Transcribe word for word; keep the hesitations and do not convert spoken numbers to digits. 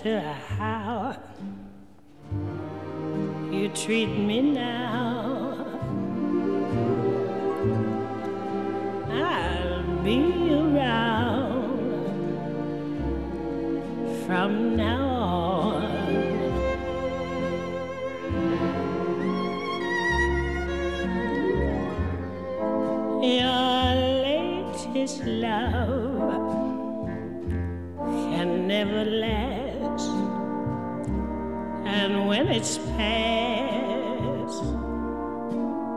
matter how you treat me now, I'll be around from now on. Your latest love can never last, and when it's past,